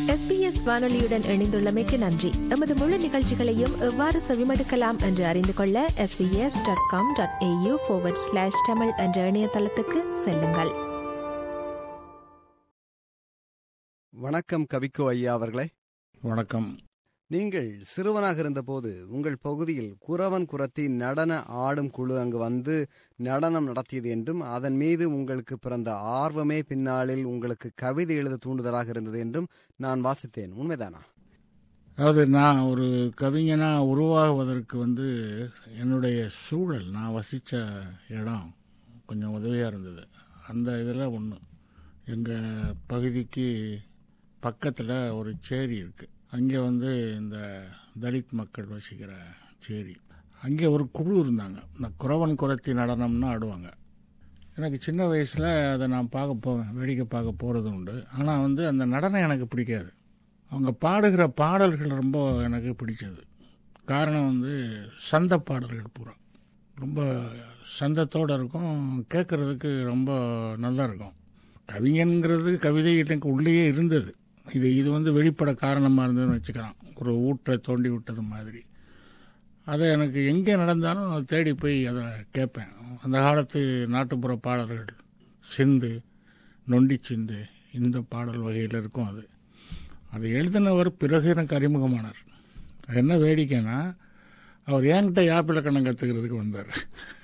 SBS வானொலியுடன் இணைந்துள்ளமைக்கு நன்றி. எமது முழு நிகழ்ச்சிகளையும் எவ்வாறு செவிமடுக்கலாம் என்று அறிந்து கொள்ள sbs.com.au/tamil என்ற இணையதளத்துக்கு செல்லுங்கள். வணக்கம் கவிக்கோ ஐயா அவர்களே. வணக்கம். நீங்கள் சிறுவனாக இருந்தபோது உங்கள் பகுதியில் குறவன் குறத்தி நடன ஆடும் குழு அங்கு வந்து நடனம் நடத்தியது என்றும் அதன் மீது உங்களுக்கு பிறந்த ஆர்வமே பின்னாளில் உங்களுக்கு கவிதை எழுத தூண்டுதலாக இருந்தது என்றும் நான் வாசித்தேன். உண்மைதானா? அதாவது நான் ஒரு கவிஞனா உருவாகுவதற்கு என்னுடைய சூழல், நான் வசித்த இடம் கொஞ்சம் உதவியாக இருந்தது. அந்த இதில் ஒன்று, எங்கள் பகுதிக்கு பக்கத்தில் ஒரு சேரி இருக்குது. அங்கே இந்த தலித் மக்கள் வசிக்கிற சேரி. அங்கே ஒரு குழு இருந்தாங்க. இந்த குறவன் குறத்தி நடனம்னு ஆடுவாங்க. எனக்கு சின்ன வயசில் அதை நான் பார்க்க போவேன், வேடிக்கை பார்க்க போகிறது உண்டு. ஆனால் அந்த நடனம் எனக்கு பிடிக்காது. அவங்க பாடுகிற பாடல்கள் ரொம்ப எனக்கு பிடிச்சது. காரணம் சந்த பாடல்கள் பூரா ரொம்ப சந்தத்தோடு இருக்கும், கேட்குறதுக்கு ரொம்ப நல்லா இருக்கும். கவிஞன்கிறது கவிதை எனக்கு உள்ளேயே இருந்தது. இது வெளிப்பட காரணமாக இருந்ததுன்னு வச்சுக்கலாம். ஒரு ஊற்றை தோண்டி விட்டது மாதிரி. அதை எனக்கு எங்கே நடந்தாலும் தேடி போய் அதை கேட்பேன். அந்த காலத்து நாட்டுப்புற பாடல்கள், சிந்து, நொண்டி சிந்து, இந்த பாடல் வகையில் இருக்கும். அது எழுதினவர் பிறகு எனக்கு அறிமுகமானார். அது என்ன வேடிக்கைன்னா, அவர் என்கிட்ட யாப்பிலக்கணம் கற்றுக்கிறதுக்கு வந்தார்.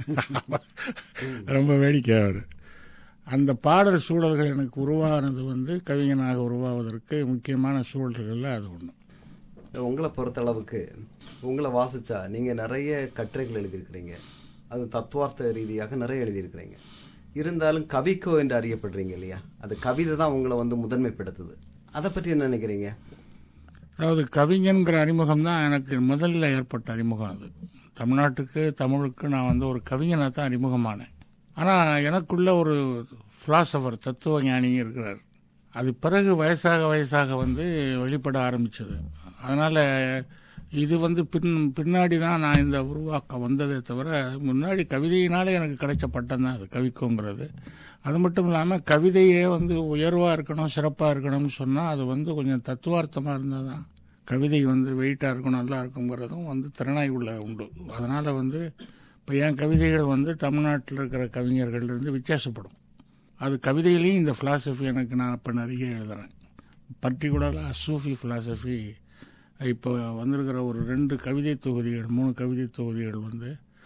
ரொம்ப வேடிக்கை. அவர் அந்த பாடல் சூழல்கள் எனக்கு உருவானது கவிஞனாக உருவாவதற்கு முக்கியமான சூழல்களில் அது ஒன்று. உங்களை பொறுத்தளவுக்கு உங்களை வாசிச்சா நீங்கள் நிறைய கட்டுரைகள் எழுதியிருக்கிறீங்க, அது தத்துவார்த்த ரீதியாக நிறைய எழுதியிருக்கிறீங்க. இருந்தாலும் கவிக்கோ என்று அறியப்படுறீங்க இல்லையா? அது கவிதை தான் உங்களை முதன்மைப்படுத்துது. அதை பற்றி என்ன நினைக்கிறீங்க? அதாவது கவிஞன்கிற அறிமுகம் தான் எனக்கு முதல்ல ஏற்பட்ட அறிமுகம். அது தமிழ்நாட்டுக்கு, தமிழுக்கு நான் ஒரு கவிஞனாக தான் அறிமுகமானேன். ஆனால் எனக்குள்ள ஒரு ஃபிலாசபர், தத்துவ ஞானி இருக்கிறார். அது பிறகு வயசாக வெளிப்பட ஆரம்பித்தது. அதனால் இது பின்னாடி தான் நான் இந்த உருவாக்கம் வந்ததே தவிர, முன்னாடி கவிதையினாலே எனக்கு கிடைச்ச பட்டம் தான் அது கவிக்கோங்கிறது. அது மட்டும் இல்லாமல் கவிதையே உயர்வாக இருக்கணும், சிறப்பாக இருக்கணும்னு சொன்னால் அது கொஞ்சம் தத்துவார்த்தமாக இருந்தால் தான் கவிதை வெயிட்டாக இருக்கணும், நல்லா இருக்குங்கிறதும் திறனாய் உள்ள உண்டு. அதனால் இப்போ என் கவிதைகள் தமிழ்நாட்டில் இருக்கிற கவிஞர்கள்லேருந்து வித்தியாசப்படும். அது கவிதையிலையும் இந்த ஃபிலாசபி எனக்கு நான் இப்போ நிறைய எழுதுகிறேன். பர்டிகுலராக சூஃபி ஃபிலாசபி. இப்போ வந்திருக்கிற ஒரு 2 கவிதை தொகுதிகள், 3 கவிதை தொகுதிகள்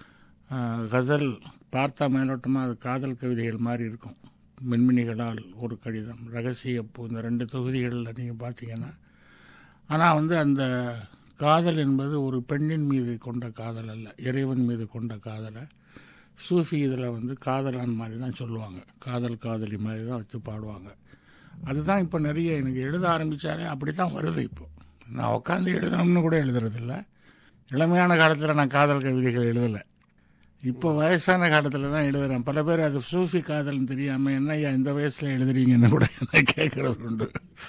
கசல் பார்த்தா மேலோட்டமாக அது காதல் கவிதைகள் மாதிரி இருக்கும். மின்மினிகளால் ஒரு கடிதம், ரகசியப்பூ, இந்த 2 தொகுதிகளில் நீங்கள் பார்த்தீங்கன்னா, ஆனால் அந்த காதல் என்பது ஒரு பெண்ணின் மீது கொண்ட காதல் அல்ல, இறைவன் மீது கொண்ட காதலை சூஃபி இதில் காதலான் மாதிரி தான் சொல்லுவாங்க. காதலி மாதிரி தான் வச்சு பாடுவாங்க. அதுதான் இப்போ நிறைய எனக்கு எழுத ஆரம்பித்தாலே அப்படி தான் வருது. இப்போ நான் உட்காந்து எழுதணும்னு கூட எழுதுறதில்ல. இளமையான காலத்தில் நான் காதல் கவிதைகள் எழுதலை. இப்போ வயசான காலத்தில் தான் எழுதுகிறேன். பல பேர் அது சூஃபி காதல்னு தெரியாமல் என்னையா இந்த வயசில் எழுதுறீங்கன்னு கூட என்ன கேட்குறது உண்டு.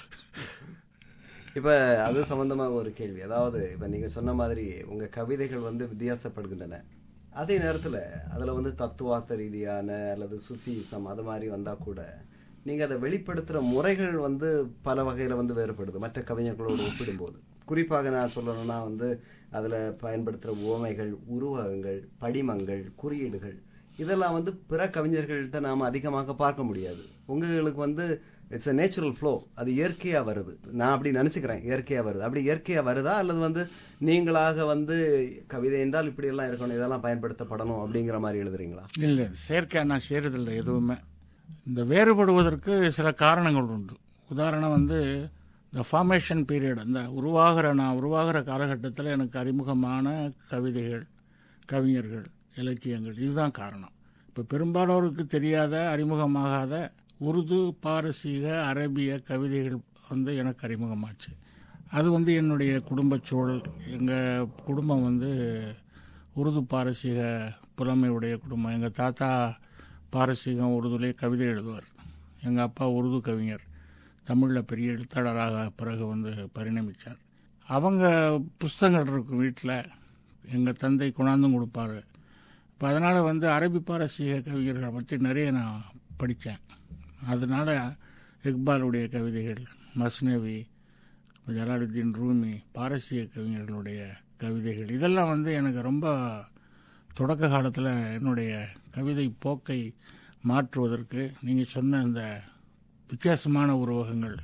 இப்போ அது சம்பந்தமாக ஒரு கேள்வி. அதாவது இப்போ நீங்கள் சொன்ன மாதிரி உங்கள் கவிதைகள் வித்தியாசப்படுகின்றன. அதே நேரத்தில் அதில் தத்துவார்த்த ரீதியான அல்லது சுஃபிசம் அது மாதிரி வந்தால் கூட நீங்கள் அதை வெளிப்படுத்துகிற முறைகள் பல வகையில் வேறுபடுது மற்ற கவிஞர்களோடு ஒப்பிடும்போது. குறிப்பாக நான் சொல்லணும்னா அதில் பயன்படுத்துகிற உவமைகள், உருவகங்கள், படிமங்கள், குறியீடுகள் இதெல்லாம் பிற கவிஞர்கள்ட்ட நாம் அதிகமாக பார்க்க முடியாது. உங்களுக்கு இட்ஸ் a நேச்சுரல் ஃப்ளோ, அது இயற்கையாக வருது. நான் அப்படி நினச்சிக்கிறேன், இயற்கையாக வருது. அப்படி இயற்கையாக வருதா அல்லது நீங்களாக கவிதை என்றால் இப்படியெல்லாம் இருக்கணும், இதெல்லாம் பயன்படுத்தப்படணும் அப்படிங்கிற மாதிரி எழுதுறீங்களா? இல்லை, செயற்கையாக நான் செய்கிறதில்லை எதுவுமே. இந்த வேறுபடுவதற்கு சில காரணங்கள் உண்டு. உதாரணம் இந்த ஃபார்மேஷன் பீரியட், அந்த நான் உருவாகிற காலகட்டத்தில் எனக்கு அறிமுகமான கவிதைகள், கவிஞர்கள், இலக்கியங்கள், இதுதான் காரணம். இப்போ பெரும்பாலோருக்கு தெரியாத, அறிமுகமாகாத உருது, பாரசீக, அரபிய கவிதைகள் எனக்கு அறிமுகமாச்சு. அது என்னுடைய குடும்பச் சூழல். எங்கள் குடும்பம் உருது பாரசீக புலமையுடைய குடும்பம். எங்கள் தாத்தா பாரசீகம் உருதுலே கவிதை எழுதுவார். எங்கள் அப்பா உருது கவிஞர், தமிழில் பெரிய எழுத்தாளராக பிறகு பரிணமித்தார். அவங்க புஸ்தகங்கள் இருக்கும் வீட்டில், எங்கள் தந்தை கொண்டாந்தும் கொடுப்பார். இப்போ அதனால் அரபி பாரசீக கவிஞர்களை பற்றி நிறைய நான் படித்தேன். அதனால் இக்பாலுடைய கவிதைகள், மஸ்னவி, ஜலாலுத்தீன் ரூமி, பாரசீக கவிஞர்களுடைய கவிதைகள், இதெல்லாம் வந்து எனக்கு ரொம்ப தொடக்க காலத்தில் என்னுடைய கவிதை போக்கை மாற்றுவதற்கு, நீங்கள் சொன்ன இந்த வித்தியாசமான உருவகங்கள்,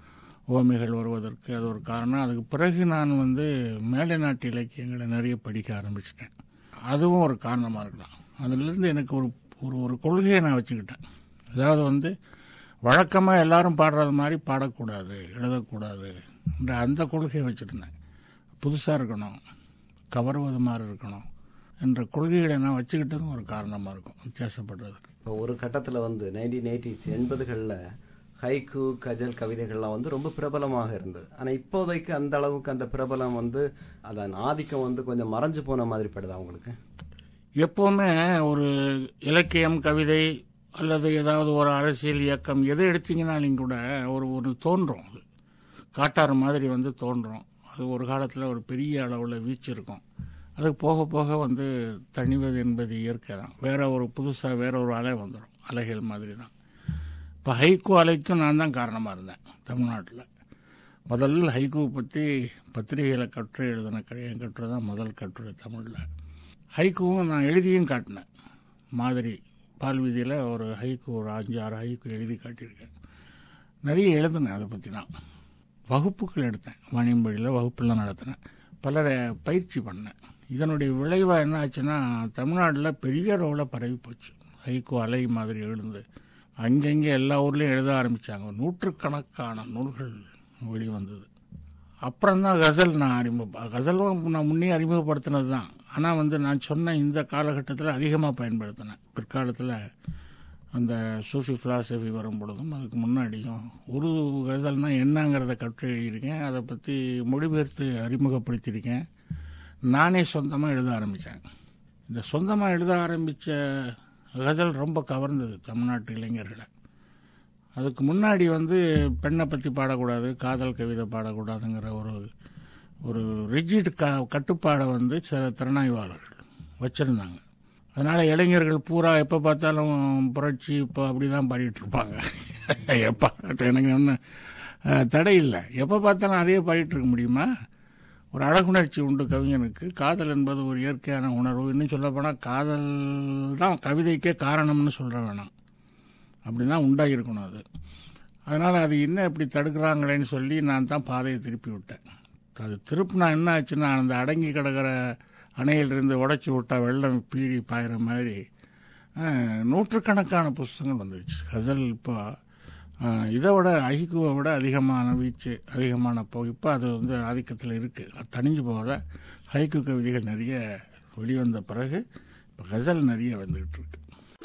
ஓமைகள் வருவதற்கு அது ஒரு காரணம். அதுக்கு பிறகு நான் வந்து மேலை நாட்டு இலக்கியங்களை நிறைய படிக்க ஆரம்பிச்சிட்டேன். அதுவும் ஒரு காரணமாக இருக்கலாம். அதிலிருந்து எனக்கு ஒரு ஒரு கொள்கையை நான் வச்சுக்கிட்டேன். அதாவது வந்து வழக்கமாக எல்லாரும் பாடுறது மாதிரி பாடக்கூடாது, எழுதக்கூடாது என்ற அந்த கொள்கையை வச்சுருந்தேன். புதுசாக இருக்கணும், கவர்வது மாதிரி இருக்கணும் என்ற கொள்கைகளை நான் வச்சுக்கிட்டதும் ஒரு காரணமாக இருக்கும் வித்தியாசப்படுறதுக்கு. இப்போ ஒரு கட்டத்தில் வந்து 1980s 80களில் ஹைக்கூ, கஜல் கவிதைகள்லாம் வந்து ரொம்ப பிரபலமாக இருந்தது. ஆனால் இப்போதைக்கு அந்த அளவுக்கு அந்த பிரபலம் வந்து அதன் ஆதிக்கம் வந்து கொஞ்சம் மறைஞ்சு போன மாதிரி படுது அவங்களுக்கு. எப்போவுமே ஒரு இலக்கியம், கவிதை அல்லது ஏதாவது ஒரு அரசியல் இயக்கம் எதை எடுத்தீங்கன்னாலும் கூட ஒரு தோன்றும், அது காட்டாறு மாதிரி வந்து தோன்றும். அது ஒரு காலத்தில் ஒரு பெரிய அளவில் வீச்சு இருக்கும். அது போக போக வந்து தணிவது என்பது இயற்கை தான். வேற ஒரு புதுசாக வேற ஒரு அலை வந்துடும், அலைகள் மாதிரி தான். இப்போ ஹைக்கூ அலைக்கும் நான் தான் காரணமாக இருந்தேன். தமிழ்நாட்டில் முதல்ல ஹைக்கூவை பற்றி பத்திரிகையில் கட்டுரை எழுதின என் கட்டுரை தான் முதல் கட்டுரை தமிழில். ஹைக்கூவும் நான் எழுதியும் காட்டினேன். மாதிரி பால்வீதியில் ஒரு ஹைக்கூ, ஒரு 5-6 ஹைக்கூ எழுதி காட்டியிருக்கேன். நிறைய எழுதினேன். அதை பற்றி நான் வகுப்புகள் எடுத்தேன். வாணியம்பாடியில் வகுப்புலாம் நடத்தினேன். பலரை பயிற்சி பண்ணேன். இதனுடைய விளைவாக என்ன ஆச்சுன்னா, தமிழ்நாட்டில் பெரிய அளவில் பரவி போச்சு. ஹைக்கூ அலை மாதிரி எழுந்து அங்கங்கே எல்லா ஊர்லேயும் எழுத ஆரம்பித்தாங்க. நூற்றுக்கணக்கான நூல்கள் வெளிவந்தது. அப்புறம்தான் கசல் கசலும் நான் முன்னே அறிமுகப்படுத்தினது தான். ஆனால் வந்து நான் சொன்ன இந்த காலகட்டத்தில் அதிகமாக பயன்படுத்தினேன். பிற்காலத்தில் அந்த சூஃபி ஃபிலாசபி வரும் பொழுதும் அதுக்கு முன்னாடியும் உருது கசல்னால் என்னங்கிறத கற்று எழுதியிருக்கேன். அதை பற்றி மொழிபெயர்த்து அறிமுகப்படுத்தியிருக்கேன். நானே சொந்தமாக எழுத ஆரம்பித்தேன். இந்த சொந்தமாக எழுத ஆரம்பித்த கசல் ரொம்ப கவர்ந்தது தமிழ்நாட்டு இளைஞர்களை. அதுக்கு முன்னாடி வந்து பெண்ணை பற்றி பாடக்கூடாது, காதல் கவிதை பாடக்கூடாதுங்கிற ஒரு ரிஜிட் கட்டுப்பாடை வந்து சில திறனாய்வாளர்கள் வச்சுருந்தாங்க. அதனால் இளைஞர்கள் பூரா எப்போ பார்த்தாலும் புரட்சி இப்போ அப்படி தான் பாடிட்டு இருப்பாங்க. எப்போ எனக்கு ஒன்றும் தடை இல்லை, எப்போ பார்த்தாலும் அதே பாடிட்டு இருக்க முடியுமா? ஒரு அழகுணர்ச்சி உண்டு கவிஞனுக்கு. காதல் என்பது ஒரு இயற்கையான உணர்வு. இன்னும் சொல்லப்போனால் காதல் தான் கவிதைக்கே காரணம்னு சொல்கிற வேணாம், அப்படி தான் உண்டாகிருக்கணும் அது. அதனால் அது இன்னும் இப்படி தடுக்கிறாங்களேன்னு சொல்லி நான் தான் பாதையை திருப்பி விட்டேன். அது திருப்பினா என்ன ஆச்சுன்னா, அந்த அடங்கி கிடக்கிற அணையிலிருந்து உடைச்சி விட்டால் வெள்ளம் பீறி பாயிற மாதிரி நூற்றுக்கணக்கான புஸ்தகங்கள் வந்துடுச்சு. கசல் இப்போ இதை விட ஹைக்கூவை விட அதிகமான வீச்சு, அதிகமான இப்போ அது வந்து ஆதிக்கத்தில் இருக்குது. அது தணிஞ்சு போகல. ஹைக்கூ கவிதைகள் நிறைய வெளிவந்த பிறகு இப்போ கசல் நிறைய வந்துக்கிட்டு இருக்கு.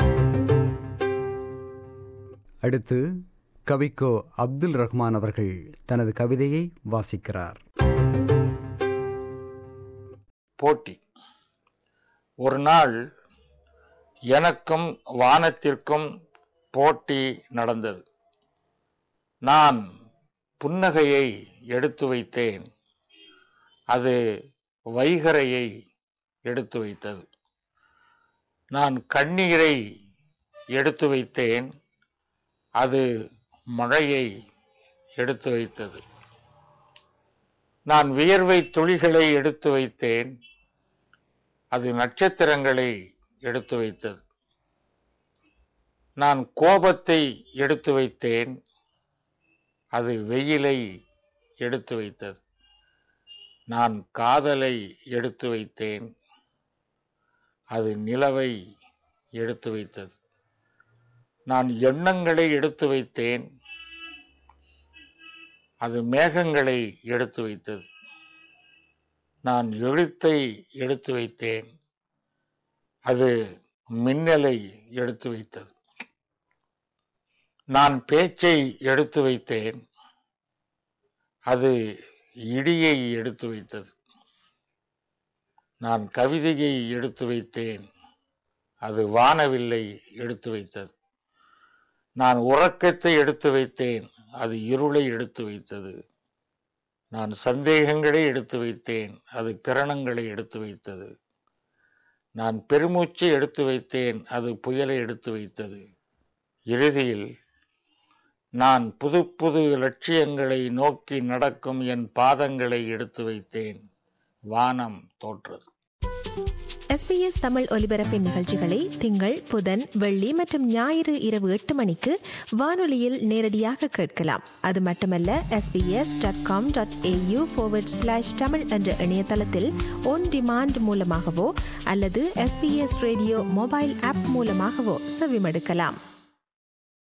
அடுத்து கவிக்கோ அப்துல் ரஹ்மான் அவர்கள் தனது கவிதையை வாசிக்கிறார். போட்டி. ஒரு நாள் எனக்கும் வானத்திற்கும் போட்டி நடந்தது. நான் புன்னகையை எடுத்து வைத்தேன், அது வைகரையை எடுத்து வைத்தது. நான் கண்ணீரை எடுத்து வைத்தேன், அது மழையை எடுத்து வைத்தது. நான் வியர்வை துளிகளை எடுத்து வைத்தேன், அது நட்சத்திரங்களை எடுத்து வைத்தது. நான் கோபத்தை எடுத்து வைத்தேன், அது வெயிலை எடுத்து வைத்தது. நான் காதலை எடுத்து வைத்தேன், அது நிலவை எடுத்து வைத்தது. நான் எண்ணங்களை எடுத்து வைத்தேன், அது மேகங்களை எடுத்து வைத்தது. நான் எழுத்தை எடுத்து வைத்தேன், அது மின்னலை எடுத்து வைத்தது. நான் பேச்சை எடுத்து வைத்தேன், அது இடியை எடுத்து வைத்தது. நான் கவிதையை எடுத்து வைத்தேன், அது வானவில்லை எடுத்து வைத்தது. நான் உறக்கத்தை எடுத்து வைத்தேன், அது இருளை எடுத்து வைத்தது. நான் சந்தேகங்களை எடுத்து வைத்தேன், அது கிரணங்களை எடுத்து வைத்தது. நான் பெருமூச்சை எடுத்து வைத்தேன், அது புயலை எடுத்து வைத்தது. இறுதியில் நான் புது புது லட்சியங்களை நோக்கி நடக்கும் என் பாதங்களை எடுத்து வைத்தேன். வானம் தோற்றது. SBS தமிழ் ஒலிபரப்பின் நிகழ்ச்சிகளை திங்கள், புதன், வெள்ளி மற்றும் ஞாயிறு இரவு 8 மணிக்கு வானொலியில் நேரடியாக கேட்கலாம். அது மட்டுமல்ல, sbs.com.au/tamil என்ற இணையதளத்தில் ஒன் டிமாண்ட் மூலமாகவோ அல்லது SBS ரேடியோ மொபைல் ஆப் மூலமாகவோ செவிமடுக்கலாம்.